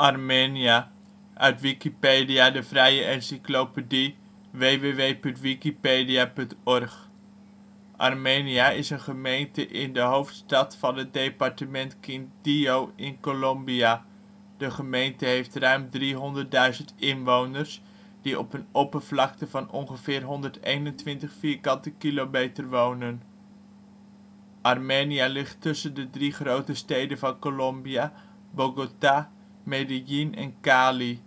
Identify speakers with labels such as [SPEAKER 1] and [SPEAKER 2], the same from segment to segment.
[SPEAKER 1] Armenia, uit Wikipedia, de vrije encyclopedie. www.wikipedia.org. Armenia is een gemeente in de hoofdstad van het departement Quindío in Colombia. De gemeente heeft ruim 300.000 inwoners, die op een oppervlakte van ongeveer 121 km² wonen. Armenia ligt tussen de drie grote steden van Colombia: Bogotá, Medellín en Cali,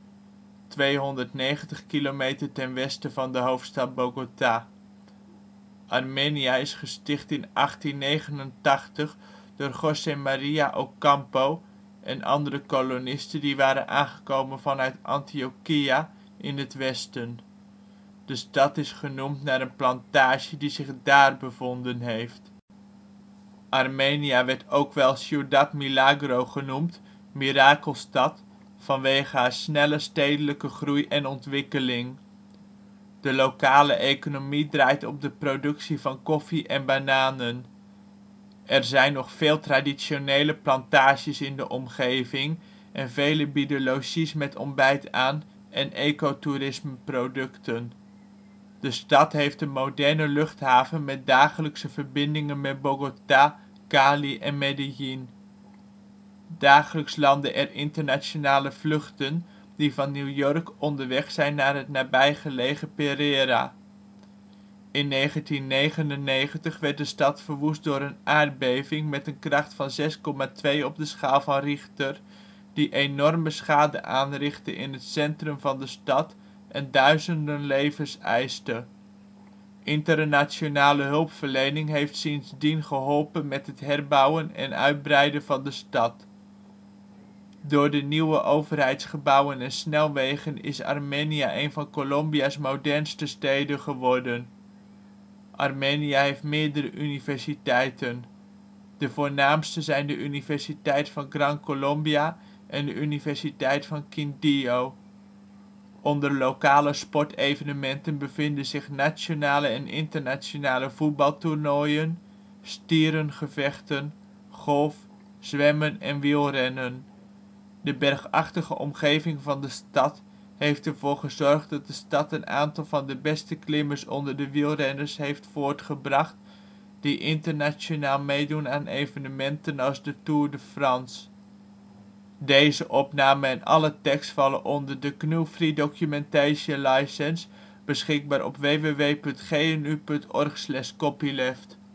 [SPEAKER 1] 290 kilometer ten westen van de hoofdstad Bogotá. Armenia is gesticht in 1889 door José María Ocampo en andere kolonisten die waren aangekomen vanuit Antioquia in het westen. De stad is genoemd naar een plantage die zich daar bevonden heeft. Armenia werd ook wel Ciudad Milagro genoemd, Mirakelstad, vanwege haar snelle stedelijke groei en ontwikkeling. De lokale economie draait op de productie van koffie en bananen. Er zijn nog veel traditionele plantages in de omgeving en vele bieden logies met ontbijt aan en ecotourismeproducten. De stad heeft een moderne luchthaven met dagelijkse verbindingen met Bogotá, Cali en Medellín. Dagelijks landen er internationale vluchten die van New York onderweg zijn naar het nabijgelegen Pereira. In 1999 werd de stad verwoest door een aardbeving met een kracht van 6,2 op de schaal van Richter, die enorme schade aanrichtte in het centrum van de stad en duizenden levens eiste. Internationale hulpverlening heeft sindsdien geholpen met het herbouwen en uitbreiden van de stad. Door de nieuwe overheidsgebouwen en snelwegen is Armenia een van Colombia 's modernste steden geworden. Armenia heeft meerdere universiteiten. De voornaamste zijn de Universiteit van Gran Colombia en de Universiteit van Quindío. Onder lokale sportevenementen bevinden zich nationale en internationale voetbaltoernooien, stierengevechten, golf, zwemmen en wielrennen. De bergachtige omgeving van de stad heeft ervoor gezorgd dat de stad een aantal van de beste klimmers onder de wielrenners heeft voortgebracht die internationaal meedoen aan evenementen als de Tour de France. Deze opname en alle tekst vallen onder de GNU Free Documentation License, beschikbaar op www.gnu.org/copyleft